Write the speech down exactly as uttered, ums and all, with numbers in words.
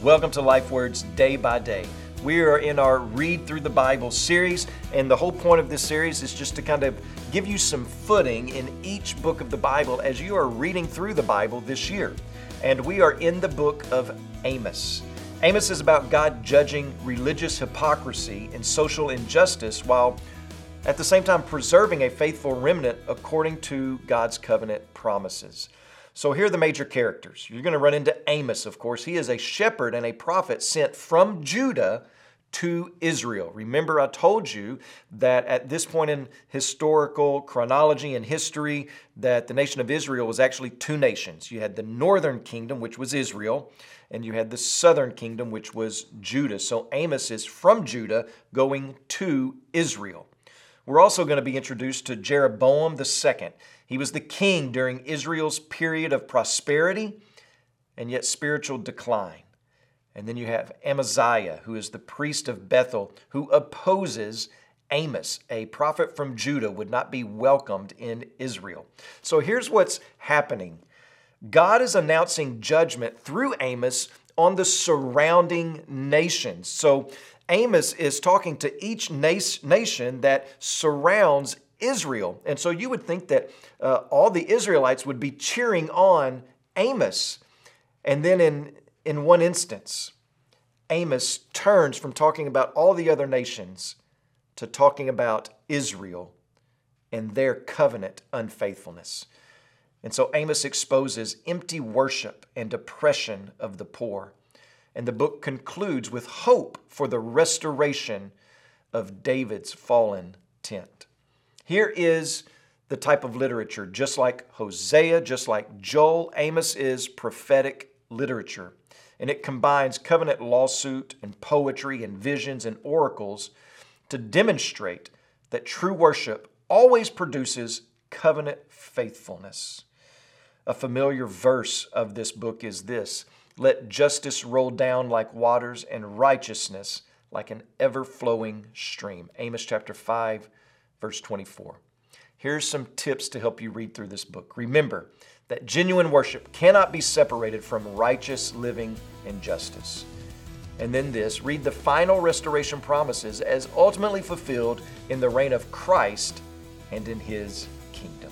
Welcome to Life Words Day by Day. We are in our Read Through the Bible series, and the whole point of this series is just to kind of give you some footing in each book of the Bible as you are reading through the Bible this year. And we are in the book of Amos. Amos is about God judging religious hypocrisy and social injustice while at the same time preserving a faithful remnant according to God's covenant promises. So here are the major characters. You're going to run into Amos, of course. He is a shepherd and a prophet sent from Judah to Israel. Remember, I told you that at this point in historical chronology and history, that the nation of Israel was actually two nations. You had the northern kingdom, which was Israel, and you had the southern kingdom, which was Judah. So Amos is from Judah going to Israel. We're also going to be introduced to Jeroboam the Second. He was the king during Israel's period of prosperity and yet spiritual decline. And then you have Amaziah, who is the priest of Bethel, who opposes Amos, a prophet from Judah, would not be welcomed in Israel. So here's what's happening. God is announcing judgment through Amos on the surrounding nations. So Amos is talking to each nation that surrounds Israel. And so you would think that uh, all the Israelites would be cheering on Amos. And then in, in one instance, Amos turns from talking about all the other nations to talking about Israel and their covenant unfaithfulness. And so Amos exposes empty worship and oppression of the poor. And the book concludes with hope for the restoration of David's fallen tent. Here is the type of literature. Just like Hosea, just like Joel, Amos is prophetic literature. And it combines covenant lawsuit and poetry and visions and oracles to demonstrate that true worship always produces covenant faithfulness. A familiar verse of this book is this: "Let justice roll down like waters and righteousness like an ever-flowing stream." Amos chapter five, verse twenty-four. Here's some tips to help you read through this book. Remember that genuine worship cannot be separated from righteous living and justice. And then this, read the final restoration promises as ultimately fulfilled in the reign of Christ and in His kingdom.